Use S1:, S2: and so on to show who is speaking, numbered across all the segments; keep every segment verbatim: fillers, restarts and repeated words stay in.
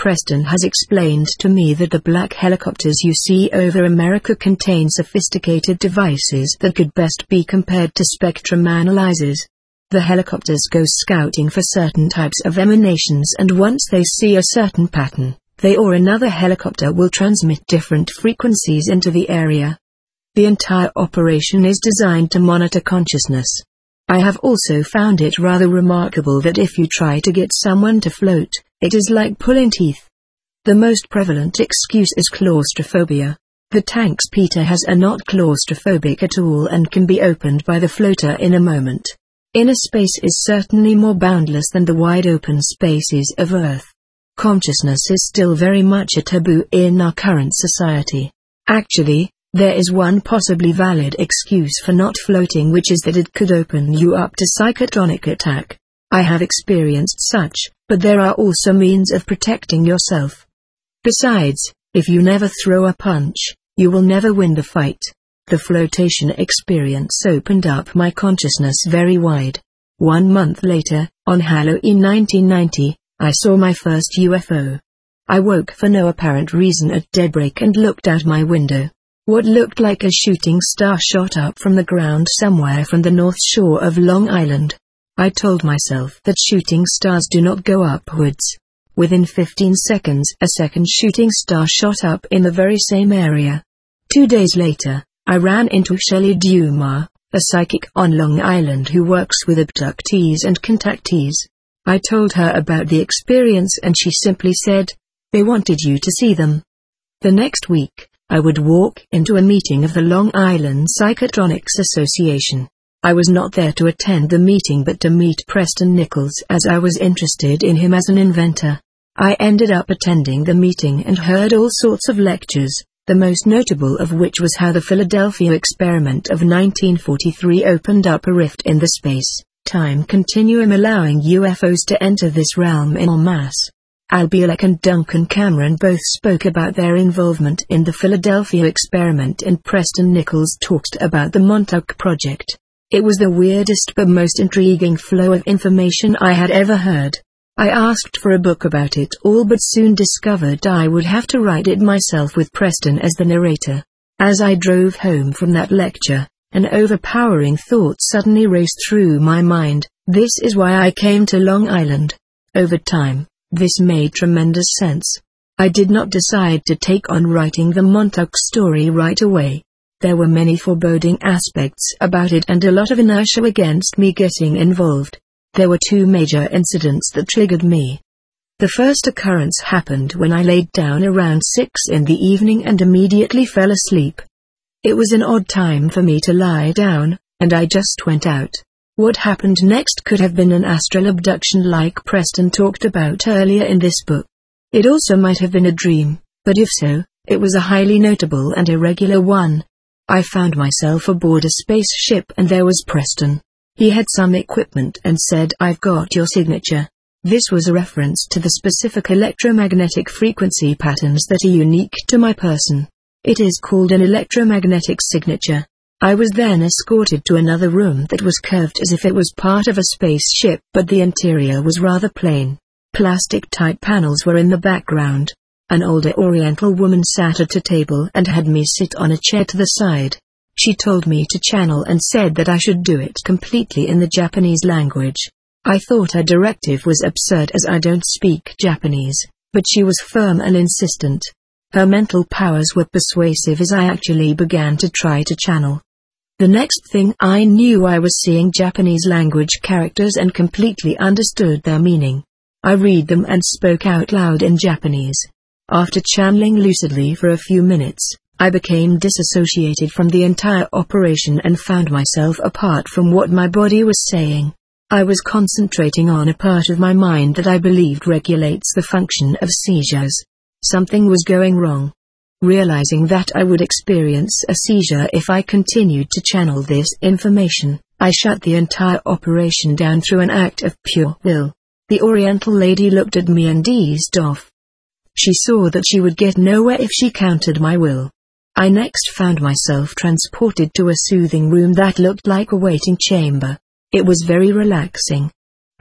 S1: Preston has explained to me that the black helicopters you see over America contain sophisticated devices that could best be compared to spectrum analyzers. The helicopters go scouting for certain types of emanations, and once they see a certain pattern, they or another helicopter will transmit different frequencies into the area. The entire operation is designed to monitor consciousness. I have also found it rather remarkable that if you try to get someone to float, it is like pulling teeth. The most prevalent excuse is claustrophobia. The tanks Peter has are not claustrophobic at all and can be opened by the floater in a moment. Inner space is certainly more boundless than the wide open spaces of Earth. Consciousness is still very much a taboo in our current society. Actually, there is one possibly valid excuse for not floating, which is that it could open you up to psychotronic attack. I have experienced such, but there are also means of protecting yourself. Besides, if you never throw a punch, you will never win the fight. The flotation experience opened up my consciousness very wide. One month later, on Halloween nineteen ninety, I saw my first U F O. I woke for no apparent reason at daybreak and looked out my window. What looked like a shooting star shot up from the ground somewhere from the north shore of Long Island. I told myself that shooting stars do not go upwards. Within fifteen seconds, a second shooting star shot up in the very same area. Two days later, I ran into Shelley Dumas, a psychic on Long Island who works with abductees and contactees. I told her about the experience and she simply said, "They wanted you to see them." The next week, I would walk into a meeting of the Long Island Psychotronics Association. I was not there to attend the meeting but to meet Preston Nichols, as I was interested in him as an inventor. I ended up attending the meeting and heard all sorts of lectures, the most notable of which was how the Philadelphia experiment of nineteen forty-three opened up a rift in the space-time continuum, allowing U F Os to enter this realm en masse. Al Bielek and Duncan Cameron both spoke about their involvement in the Philadelphia experiment, and Preston Nichols talked about the Montauk Project. It was the weirdest but most intriguing flow of information I had ever heard. I asked for a book about it all but soon discovered I would have to write it myself with Preston as the narrator. As I drove home from that lecture, an overpowering thought suddenly raced through my mind: this is why I came to Long Island. Over time, this made tremendous sense. I did not decide to take on writing the Montauk story right away. There were many foreboding aspects about it and a lot of inertia against me getting involved. There were two major incidents that triggered me. The first occurrence happened when I laid down around six in the evening and immediately fell asleep. It was an odd time for me to lie down, and I just went out. What happened next could have been an astral abduction like Preston talked about earlier in this book. It also might have been a dream, but if so, it was a highly notable and irregular one. I found myself aboard a spaceship and there was Preston. He had some equipment and said, "I've got your signature." This was a reference to the specific electromagnetic frequency patterns that are unique to my person. It is called an electromagnetic signature. I was then escorted to another room that was curved as if it was part of a spaceship, but the interior was rather plain. Plastic-type panels were in the background. An older Oriental woman sat at a table and had me sit on a chair to the side. She told me to channel and said that I should do it completely in the Japanese language. I thought her directive was absurd as I don't speak Japanese, but she was firm and insistent. Her mental powers were persuasive as I actually began to try to channel. The next thing I knew, I was seeing Japanese language characters and completely understood their meaning. I read them and spoke out loud in Japanese. After channeling lucidly for a few minutes, I became disassociated from the entire operation and found myself apart from what my body was saying. I was concentrating on a part of my mind that I believed regulates the function of seizures. Something was going wrong. Realizing that I would experience a seizure if I continued to channel this information, I shut the entire operation down through an act of pure will. The Oriental lady looked at me and eased off. She saw that she would get nowhere if she countered my will. I next found myself transported to a soothing room that looked like a waiting chamber. It was very relaxing.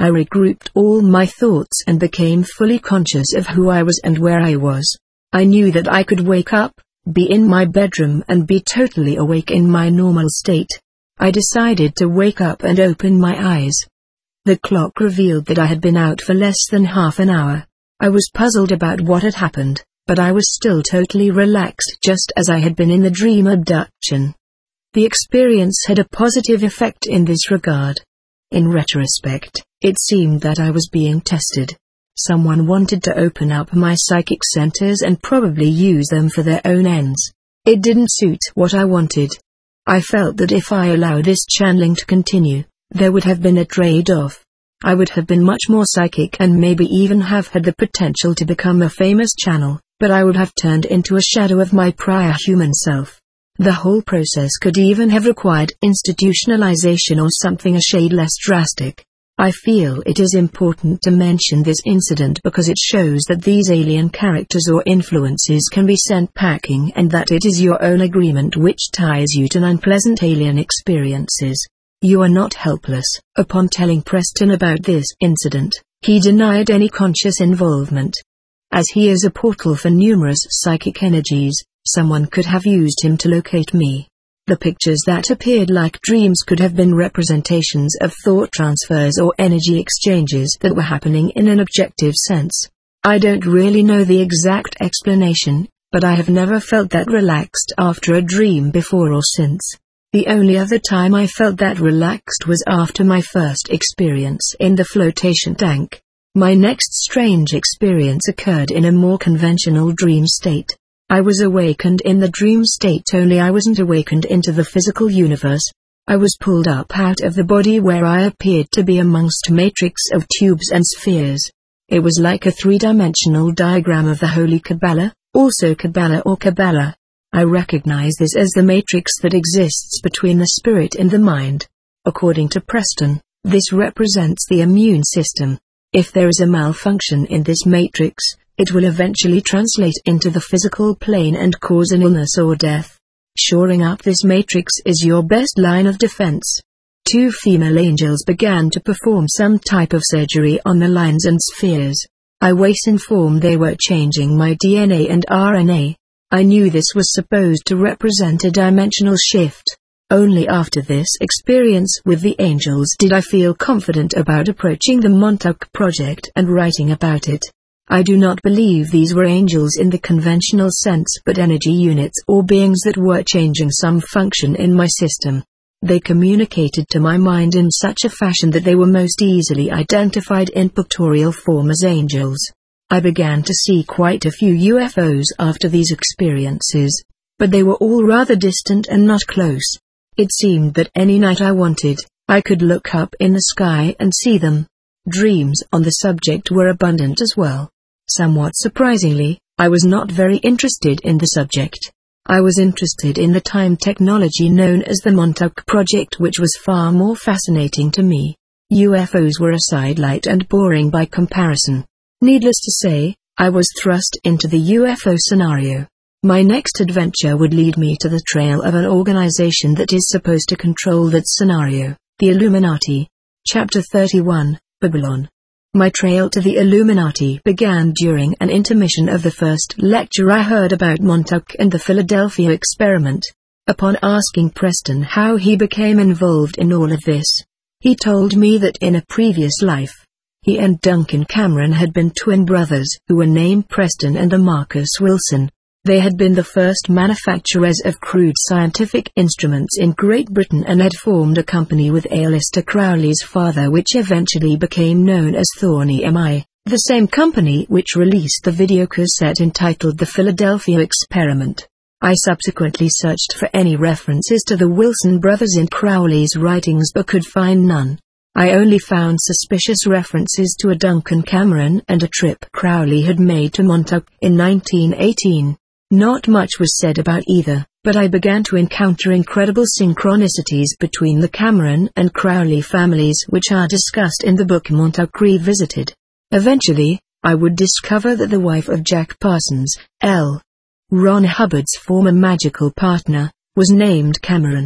S1: I regrouped all my thoughts and became fully conscious of who I was and where I was. I knew that I could wake up, be in my bedroom and be totally awake in my normal state. I decided to wake up and open my eyes. The clock revealed that I had been out for less than half an hour. I was puzzled about what had happened, but I was still totally relaxed just as I had been in the dream abduction. The experience had a positive effect in this regard. In retrospect, it seemed that I was being tested. Someone wanted to open up my psychic centers and probably use them for their own ends. It didn't suit what I wanted. I felt that if I allowed this channeling to continue, there would have been a trade-off. I would have been much more psychic and maybe even have had the potential to become a famous channel, but I would have turned into a shadow of my prior human self. The whole process could even have required institutionalization or something a shade less drastic. I feel it is important to mention this incident because it shows that these alien characters or influences can be sent packing and that it is your own agreement which ties you to unpleasant alien experiences. You are not helpless. Upon telling Preston about this incident, he denied any conscious involvement. As he is a portal for numerous psychic energies, someone could have used him to locate me. The pictures that appeared like dreams could have been representations of thought transfers or energy exchanges that were happening in an objective sense. I don't really know the exact explanation, but I have never felt that relaxed after a dream before or since. The only other time I felt that relaxed was after my first experience in the flotation tank. My next strange experience occurred in a more conventional dream state. I was awakened in the dream state, only I wasn't awakened into the physical universe. I was pulled up out of the body where I appeared to be amongst a matrix of tubes and spheres. It was like a three-dimensional diagram of the Holy Kabbalah, also Kabbalah or Kabbalah. I recognize this as the matrix that exists between the spirit and the mind. According to Preston, this represents the immune system. If there is a malfunction in this matrix, it will eventually translate into the physical plane and cause an illness or death. Shoring up this matrix is your best line of defense. Two female angels began to perform some type of surgery on the lines and spheres. I was informed they were changing my D N A and R N A. I knew this was supposed to represent a dimensional shift. Only after this experience with the angels did I feel confident about approaching the Montauk Project and writing about it. I do not believe these were angels in the conventional sense but energy units or beings that were changing some function in my system. They communicated to my mind in such a fashion that they were most easily identified in pictorial form as angels. I began to see quite a few U F Os after these experiences, but they were all rather distant and not close. It seemed that any night I wanted, I could look up in the sky and see them. Dreams on the subject were abundant as well. Somewhat surprisingly, I was not very interested in the subject. I was interested in the time technology known as the Montauk Project, which was far more fascinating to me. U F Os were a sidelight and boring by comparison. Needless to say, I was thrust into the U F O scenario. My next adventure would lead me to the trail of an organization that is supposed to control that scenario, the Illuminati. Chapter thirty-one, Babylon. My trail to the Illuminati began during an intermission of the first lecture I heard about Montauk and the Philadelphia experiment. Upon asking Preston how he became involved in all of this, he told me that in a previous life, he and Duncan Cameron had been twin brothers who were named Preston and Marcus Wilson. They had been the first manufacturers of crude scientific instruments in Great Britain and had formed a company with Aleister Crowley's father, which eventually became known as Thorny M I, the same company which released the video cassette entitled The Philadelphia Experiment. I subsequently searched for any references to the Wilson brothers in Crowley's writings but could find none. I only found suspicious references to a Duncan Cameron and a trip Crowley had made to Montauk in nineteen eighteen. Not much was said about either, but I began to encounter incredible synchronicities between the Cameron and Crowley families which are discussed in the book Montauk Revisited. Eventually, I would discover that the wife of Jack Parsons, L. Ron Hubbard's former magical partner, was named Cameron.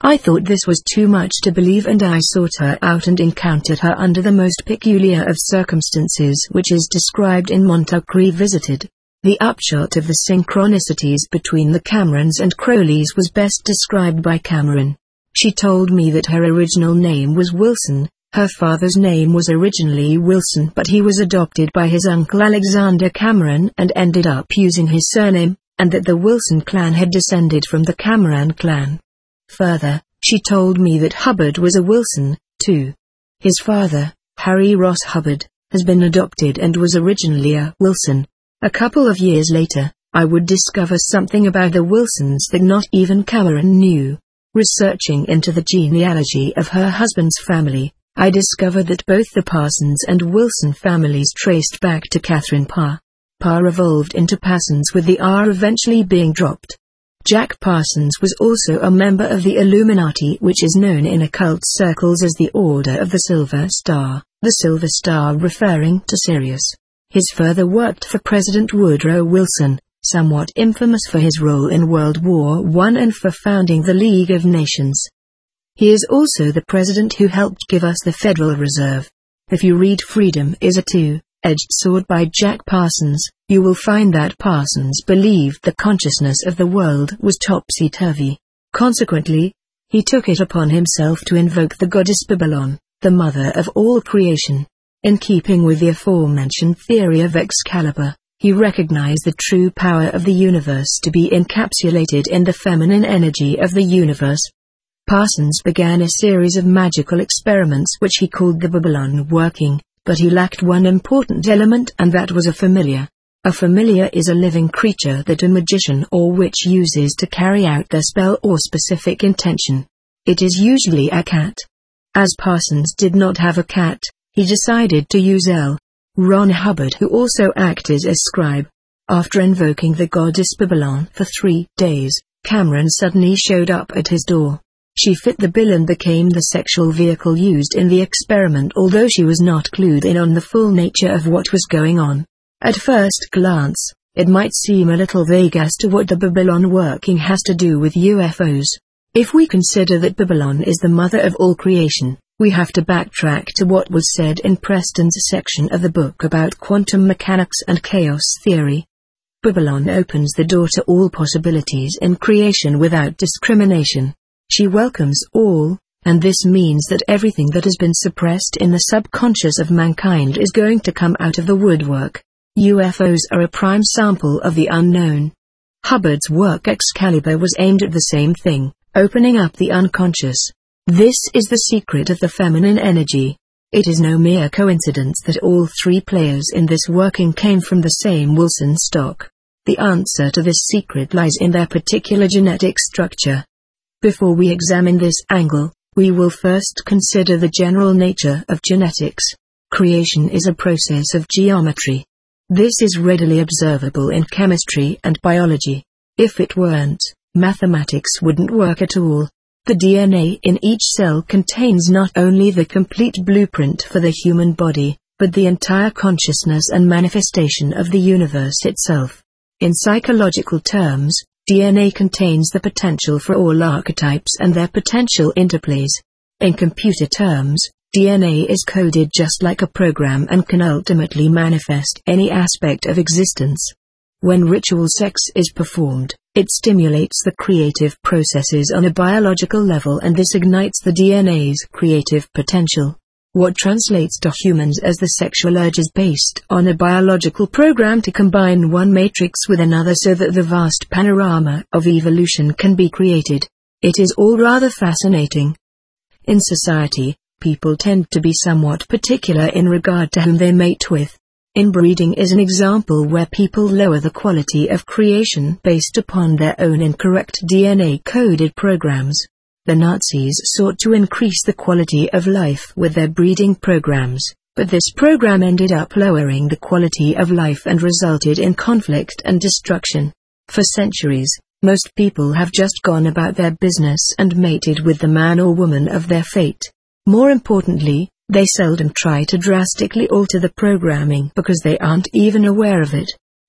S1: I thought this was too much to believe, and I sought her out and encountered her under the most peculiar of circumstances, which is described in Montauk Revisited. The upshot of the synchronicities between the Camerons and Crowleys was best described by Cameron. She told me that her original name was Wilson. Her father's name was originally Wilson, but he was adopted by his uncle Alexander Cameron and ended up using his surname, and that the Wilson clan had descended from the Cameron clan. Further, she told me that Hubbard was a Wilson, too. His father, Harry Ross Hubbard, has been adopted and was originally a Wilson. A couple of years later, I would discover something about the Wilsons that not even Cameron knew. Researching into the genealogy of her husband's family, I discovered that both the Parsons and Wilson families traced back to Catherine Parr. Parr evolved into Parsons, with the R eventually being dropped. Jack Parsons was also a member of the Illuminati, which is known in occult circles as the Order of the Silver Star, the Silver Star referring to Sirius. His father worked for President Woodrow Wilson, somewhat infamous for his role in World War One and for founding the League of Nations. He is also the president who helped give us the Federal Reserve. If you read Freedom is a Two-Edged Sword by Jack Parsons, you will find that Parsons believed the consciousness of the world was topsy-turvy. Consequently, he took it upon himself to invoke the goddess Babylon, the mother of all creation. In keeping with the aforementioned theory of Excalibur, he recognized the true power of the universe to be encapsulated in the feminine energy of the universe. Parsons began a series of magical experiments which he called the Babylon working, but he lacked one important element, and that was a familiar. A familiar is a living creature that a magician or witch uses to carry out their spell or specific intention. It is usually a cat. As Parsons did not have a cat, he decided to use L. Ron Hubbard, who also acted as scribe. After invoking the goddess Babylon for three days, Cameron suddenly showed up at his door. She fit the bill and became the sexual vehicle used in the experiment, although she was not clued in on the full nature of what was going on. At first glance, it might seem a little vague as to what the Babylon working has to do with U F Os. If we consider that Babylon is the mother of all creation, we have to backtrack to what was said in Preston's section of the book about quantum mechanics and chaos theory. Babylon opens the door to all possibilities in creation without discrimination. She welcomes all, and this means that everything that has been suppressed in the subconscious of mankind is going to come out of the woodwork. U F Os are a prime sample of the unknown. Hubbard's work Excalibur was aimed at the same thing, opening up the unconscious. This is the secret of the feminine energy. It is no mere coincidence that all three players in this working came from the same Wilson stock. The answer to this secret lies in their particular genetic structure. Before we examine this angle, we will first consider the general nature of genetics. Creation is a process of geometry. This is readily observable in chemistry and biology. If it weren't, mathematics wouldn't work at all. The D N A in each cell contains not only the complete blueprint for the human body, but the entire consciousness and manifestation of the universe itself. In psychological terms, D N A contains the potential for all archetypes and their potential interplays. In computer terms, D N A is coded just like a program and can ultimately manifest any aspect of existence. When ritual sex is performed, it stimulates the creative processes on a biological level, and this ignites the D N A's creative potential. What translates to humans as the sexual urge is based on a biological program to combine one matrix with another so that the vast panorama of evolution can be created. It is all rather fascinating. In society, people tend to be somewhat particular in regard to whom they mate with. Inbreeding is an example where people lower the quality of creation based upon their own incorrect D N A-coded programs. The Nazis sought to increase the quality of life with their breeding programs, but this program ended up lowering the quality of life and resulted in conflict and destruction. For centuries, most people have just gone about their business and mated with the man or woman of their fate. More importantly, they seldom try to drastically alter the programming because they aren't even aware of it.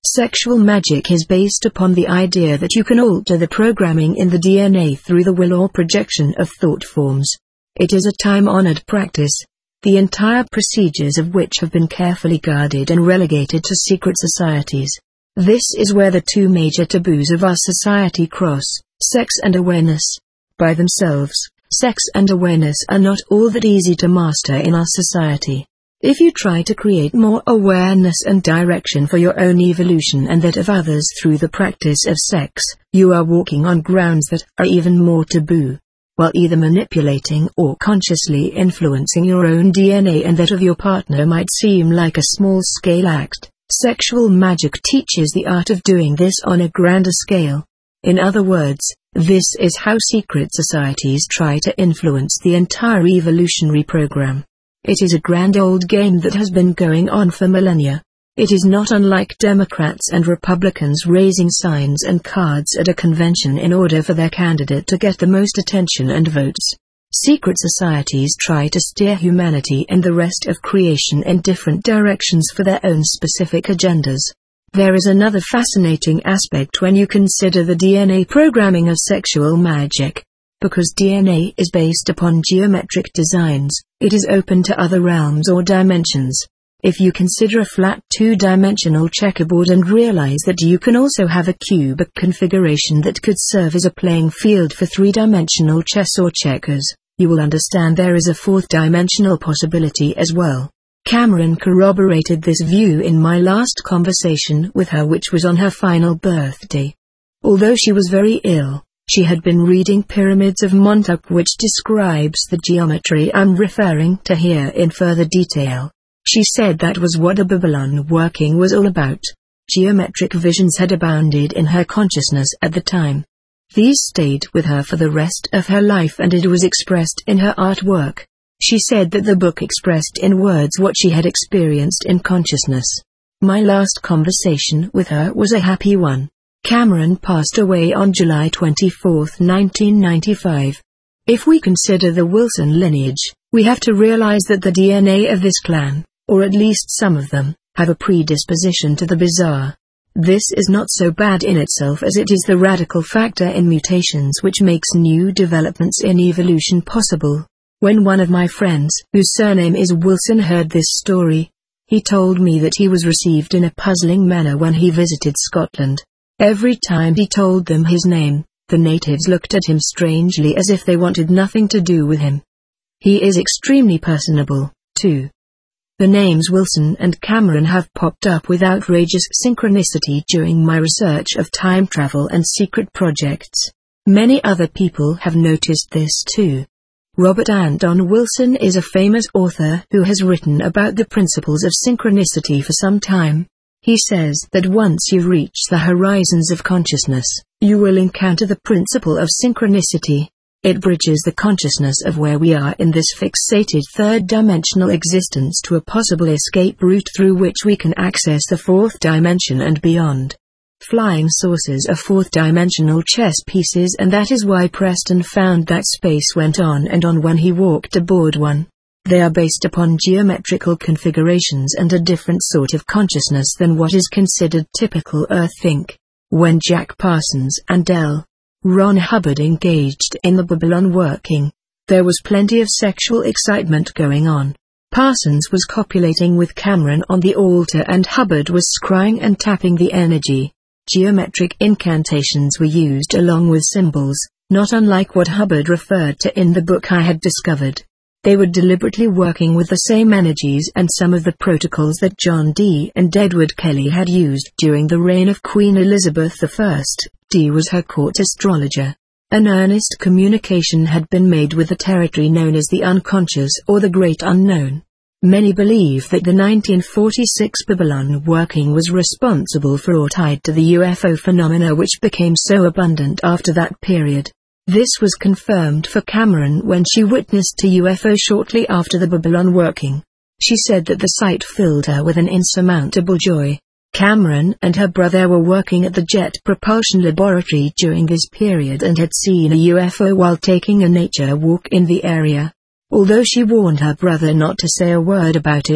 S1: Sexual magic is based upon the idea that you can alter the programming in the D N A through the will or projection of thought forms. It is a time-honored practice, the entire procedures of which have been carefully guarded and relegated to secret societies. This is where the two major taboos of our society cross: sex and awareness. By themselves, sex and awareness are not all that easy to master in our society. If you try to create more awareness and direction for your own evolution and that of others through the practice of sex, you are walking on grounds that are even more taboo. While either manipulating or consciously influencing your own D N A and that of your partner might seem like a small-scale act, sexual magic teaches the art of doing this on a grander scale. In other words, this is how secret societies try to influence the entire evolutionary program. It is a grand old game that has been going on for millennia. It is not unlike Democrats and Republicans raising signs and cards at a convention in order for their candidate to get the most attention and votes. Secret societies try to steer humanity and the rest of creation in different directions for their own specific agendas. There is another fascinating aspect when you consider the D N A programming of sexual magic. Because D N A is based upon geometric designs, it is open to other realms or dimensions. If you consider a flat two-dimensional checkerboard and realize that you can also have a cubic configuration that could serve as a playing field for three-dimensional chess or checkers, you will understand there is a fourth-dimensional possibility as well. Cameron corroborated this view in my last conversation with her, which was on her final birthday. Although she was very ill, she had been reading Pyramids of Montauk, which describes the geometry I'm referring to here in further detail. She said that was what the Babylon working was all about. Geometric visions had abounded in her consciousness at the time. These stayed with her for the rest of her life and it was expressed in her artwork. She said that the book expressed in words what she had experienced in consciousness. My last conversation with her was a happy one. Cameron passed away on July twenty-fourth, nineteen ninety-five. If we consider the Wilson lineage, we have to realize that the D N A of this clan, or at least some of them, have a predisposition to the bizarre. This is not so bad in itself as it is the radical factor in mutations which makes new developments in evolution possible. When one of my friends, whose surname is Wilson, heard this story, he told me that he was received in a puzzling manner when he visited Scotland. Every time he told them his name, the natives looked at him strangely as if they wanted nothing to do with him. He is extremely personable, too. The names Wilson and Cameron have popped up with outrageous synchronicity during my research of time travel and secret projects. Many other people have noticed this too. Robert Anton Wilson is a famous author who has written about the principles of synchronicity for some time. He says that once you reach the horizons of consciousness, you will encounter the principle of synchronicity. It bridges the consciousness of where we are in this fixated third-dimensional existence to a possible escape route through which we can access the fourth dimension and beyond. Flying saucers are fourth-dimensional chess pieces, and that is why Preston found that space went on and on when he walked aboard one. They are based upon geometrical configurations and a different sort of consciousness than what is considered typical Earth think. When Jack Parsons and L. Ron Hubbard engaged in the Babylon working, there was plenty of sexual excitement going on. Parsons was copulating with Cameron on the altar and Hubbard was scrying and tapping the energy. Geometric incantations were used along with symbols, not unlike what Hubbard referred to in the book I had discovered. They were deliberately working with the same energies and some of the protocols that John Dee and Edward Kelly had used during the reign of Queen Elizabeth the First. Dee was her court astrologer. An earnest communication had been made with the territory known as the unconscious or the Great Unknown. Many believe that the nineteen forty-six Babylon working was responsible for or tied to the U F O phenomena which became so abundant after that period. This was confirmed for Cameron when she witnessed a U F O shortly after the Babylon working. She said that the sight filled her with an insurmountable joy. Cameron and her brother were working at the Jet Propulsion Laboratory during this period and had seen a U F O while taking a nature walk in the area. Although she warned her brother not to say a word about it,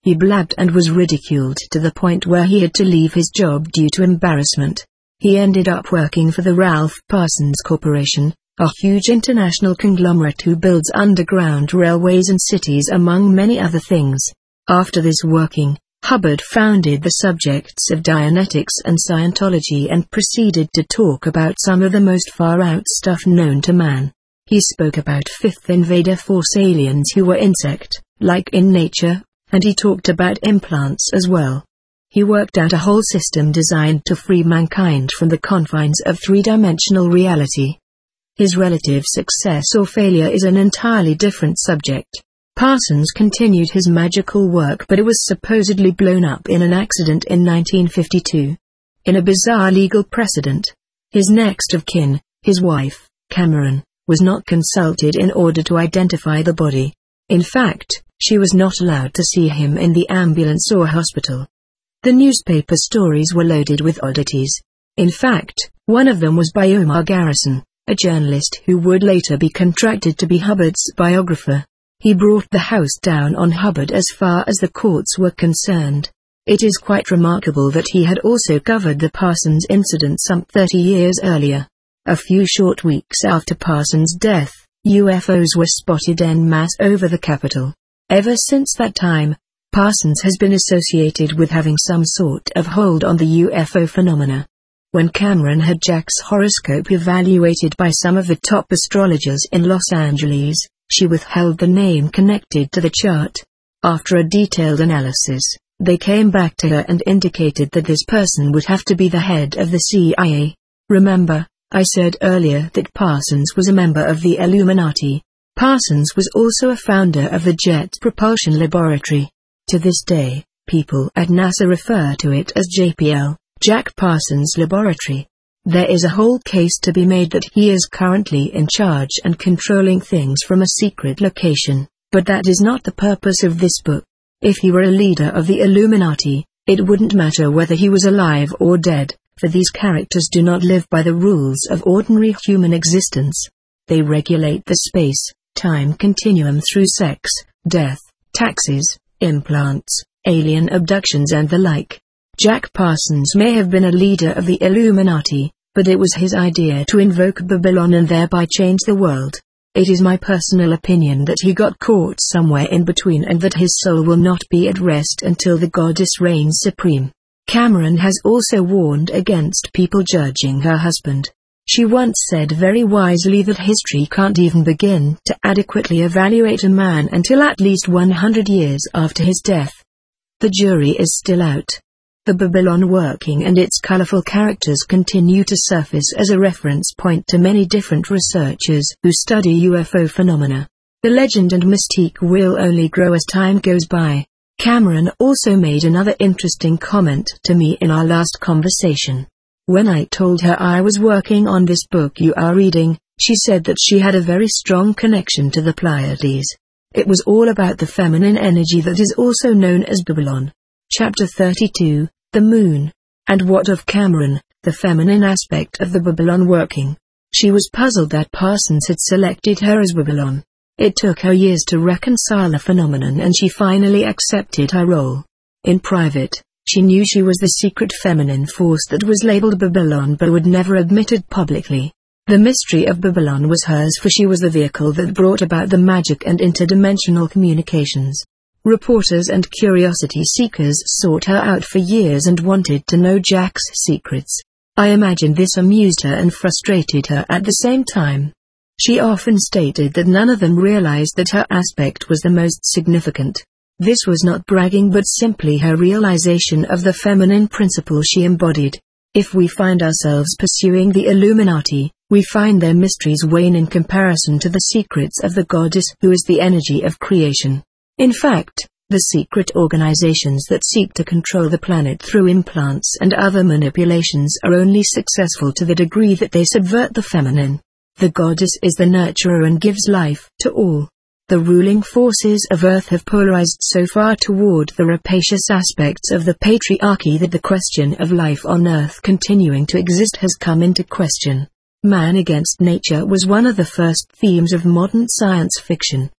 S1: He blabbed and was ridiculed to the point where he had to leave his job due to embarrassment. He ended up working for the Ralph Parsons Corporation, a huge international conglomerate who builds underground railways and cities among many other things. After this working, Hubbard founded the subjects of Dianetics and Scientology and proceeded to talk about some of the most far-out stuff known to man. He spoke about fifth invader force aliens who were insect-like in nature, and he talked about implants as well. He worked out a whole system designed to free mankind from the confines of three-dimensional reality. His relative success or failure is an entirely different subject. Parsons continued his magical work, but it was supposedly blown up in an accident in nineteen fifty-two. In a bizarre legal precedent, his next of kin, his wife, Cameron, was not consulted in order to identify the body. In fact, she was not allowed to see him in the ambulance or hospital. The newspaper stories were loaded with oddities. In fact, one of them was by Omar Garrison, a journalist who would later be contracted to be Hubbard's biographer. He brought the house down on Hubbard as far as the courts were concerned. It is quite remarkable that he had also covered the Parsons incident some thirty years earlier. A few short weeks after Parsons' death, U F Os were spotted en masse over the Capitol. Ever since that time, Parsons has been associated with having some sort of hold on the U F O phenomena. When Cameron had Jack's horoscope evaluated by some of the top astrologers in Los Angeles, she withheld the name connected to the chart. After a detailed analysis, they came back to her and indicated that this person would have to be the head of the C I A. Remember, I said earlier that Parsons was a member of the Illuminati. Parsons was also a founder of the Jet Propulsion Laboratory. To this day, people at NASA refer to it as J P L, Jack Parsons Laboratory. There is a whole case to be made that he is currently in charge and controlling things from a secret location, but that is not the purpose of this book. If he were a leader of the Illuminati, it wouldn't matter whether he was alive or dead, for these characters do not live by the rules of ordinary human existence. They regulate the space-time continuum through sex, death, taxes, implants, alien abductions and the like. Jack Parsons may have been a leader of the Illuminati, but it was his idea to invoke Babylon and thereby change the world. It is my personal opinion that he got caught somewhere in between and that his soul will not be at rest until the goddess reigns supreme. Cameron has also warned against people judging her husband. She once said very wisely that history can't even begin to adequately evaluate a man until at least one hundred years after his death. The jury is still out. The Babylon working and its colorful characters continue to surface as a reference point to many different researchers who study U F O phenomena. The legend and mystique will only grow as time goes by. Cameron also made another interesting comment to me in our last conversation. When I told her I was working on this book you are reading, she said that she had a very strong connection to the Pleiades. It was all about the feminine energy that is also known as Babylon. Chapter thirty-two, The Moon. And what of Cameron, the feminine aspect of the Babylon working? She was puzzled that Parsons had selected her as Babylon. It took her years to reconcile the phenomenon and she finally accepted her role. In private, she knew she was the secret feminine force that was labeled Babylon but would never admit it publicly. The mystery of Babylon was hers, for she was the vehicle that brought about the magic and interdimensional communications. Reporters and curiosity seekers sought her out for years and wanted to know Jack's secrets. I imagine this amused her and frustrated her at the same time. She often stated that none of them realized that her aspect was the most significant. This was not bragging but simply her realization of the feminine principle she embodied. If we find ourselves pursuing the Illuminati, we find their mysteries wane in comparison to the secrets of the goddess who is the energy of creation. In fact, the secret organizations that seek to control the planet through implants and other manipulations are only successful to the degree that they subvert the feminine. The goddess is the nurturer and gives life to all. The ruling forces of Earth have polarized so far toward the rapacious aspects of the patriarchy that the question of life on Earth continuing to exist has come into question. Man against nature was one of the first themes of modern science fiction.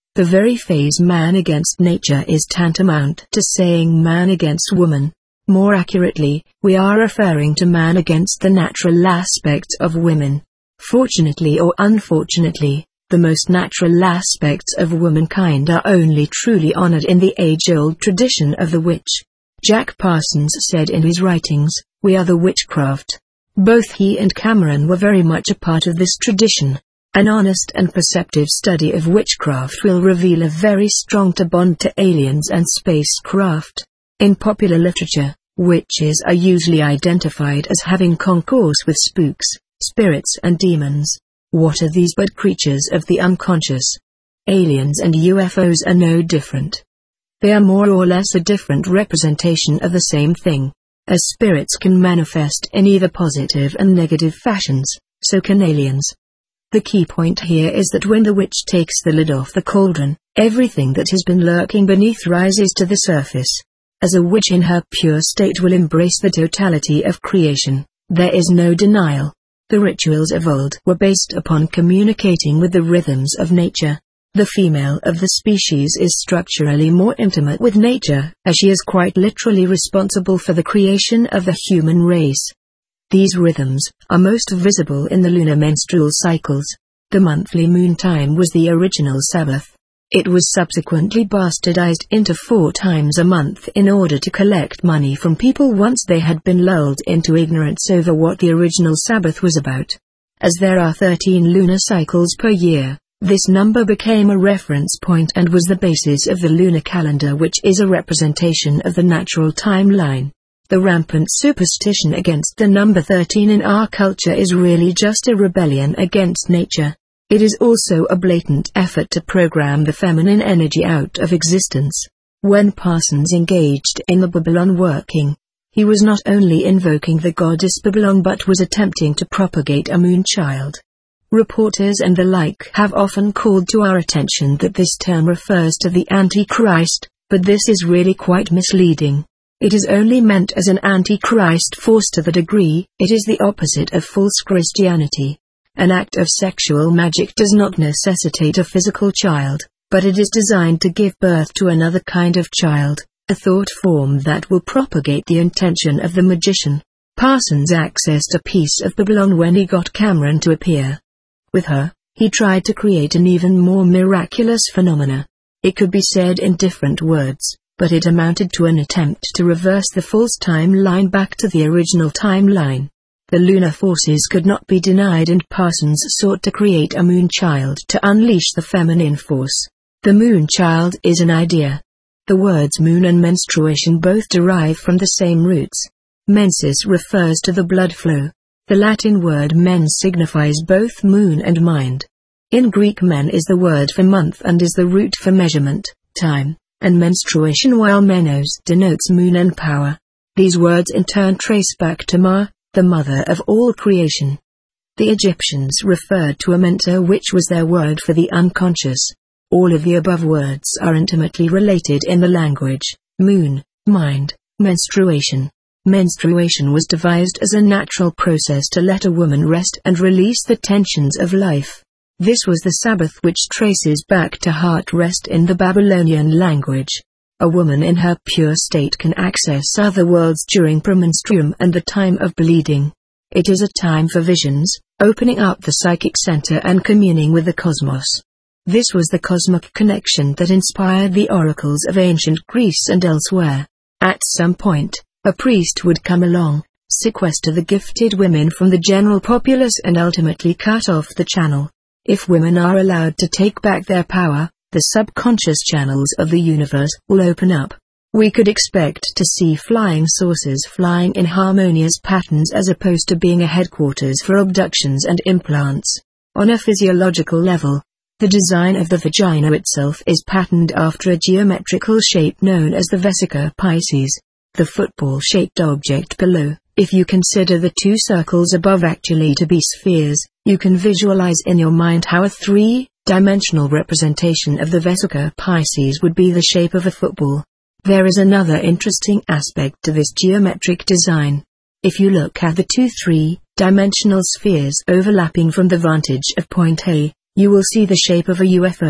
S1: The very phrase man against nature is tantamount to saying man against woman. More accurately, we are referring to man against the natural aspects of women. Fortunately or unfortunately, the most natural aspects of womankind are only truly honored in the age-old tradition of the witch. Jack Parsons said in his writings, "We are the witchcraft." Both he and Cameron were very much a part of this tradition. An honest and perceptive study of witchcraft will reveal a very strong bond to aliens and spacecraft. In popular literature, witches are usually identified as having concourse with spooks, spirits and demons. What are these but creatures of the unconscious? Aliens and U F Os are no different. They are more or less a different representation of the same thing. As spirits can manifest in either positive and negative fashions, so can aliens. The key point here is that when the witch takes the lid off the cauldron, everything that has been lurking beneath rises to the surface. As a witch in her pure state will embrace the totality of creation, there is no denial. The rituals of old were based upon communicating with the rhythms of nature. The female of the species is structurally more intimate with nature, as she is quite literally responsible for the creation of the human race. These rhythms are most visible in the lunar menstrual cycles. The monthly moon time was the original Sabbath. It was subsequently bastardized into four times a month in order to collect money from people once they had been lulled into ignorance over what the original Sabbath was about. As there are thirteen lunar cycles per year, this number became a reference point and was the basis of the lunar calendar, which is a representation of the natural timeline. The rampant superstition against the number thirteen in our culture is really just a rebellion against nature. It is also a blatant effort to program the feminine energy out of existence. When Parsons engaged in the Babylon working, he was not only invoking the goddess Babylon but was attempting to propagate a moon child. Reporters and the like have often called to our attention that this term refers to the Antichrist, but this is really quite misleading. It is only meant as an Antichrist force to the degree it is the opposite of false Christianity. An act of sexual magic does not necessitate a physical child, but it is designed to give birth to another kind of child, a thought form that will propagate the intention of the magician. Parsons accessed a piece of Babylon when he got Cameron to appear. With her, he tried to create an even more miraculous phenomena. It could be said in different words, but it amounted to an attempt to reverse the false timeline back to the original timeline. The lunar forces could not be denied and Parsons sought to create a moon child to unleash the feminine force. The moon child is an idea. The words moon and menstruation both derive from the same roots. Menses refers to the blood flow. The Latin word mens signifies both moon and mind. In Greek men is the word for month and is the root for measurement, time, and menstruation, while menos denotes moon and power. These words in turn trace back to Ma, the mother of all creation. The Egyptians referred to Amenta, which was their word for the unconscious. All of the above words are intimately related in the language: moon, mind, menstruation. Menstruation was devised as a natural process to let a woman rest and release the tensions of life. This was the Sabbath, which traces back to heart rest in the Babylonian language. A woman in her pure state can access other worlds during premenstruum and the time of bleeding. It is a time for visions, opening up the psychic center and communing with the cosmos. This was the cosmic connection that inspired the oracles of ancient Greece and elsewhere. At some point, a priest would come along, sequester the gifted women from the general populace and ultimately cut off the channel. If women are allowed to take back their power, the subconscious channels of the universe will open up. We could expect to see flying saucers flying in harmonious patterns as opposed to being a headquarters for abductions and implants. On a physiological level, the design of the vagina itself is patterned after a geometrical shape known as the vesica Pisces. The football-shaped object below, if you consider the two circles above actually to be spheres, you can visualize in your mind how a three-dimensional representation of the vesica Pisces would be the shape of a football. There is another interesting aspect to this geometric design. If you look at the two three-dimensional spheres overlapping from the vantage of point A, you will see the shape of a U F O.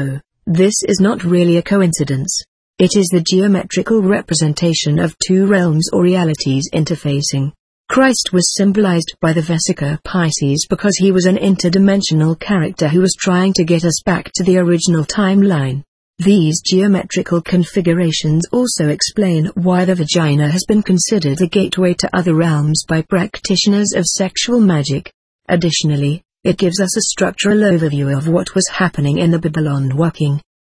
S1: This is not really a coincidence. It is the geometrical representation of two realms or realities interfacing. Christ was symbolized by the Vesica Piscis because he was an interdimensional character who was trying to get us back to the original timeline. These geometrical configurations also explain why the vagina has been considered a gateway to other realms by practitioners of sexual magic. Additionally, it gives us a structural overview of what was happening in the Babylon working.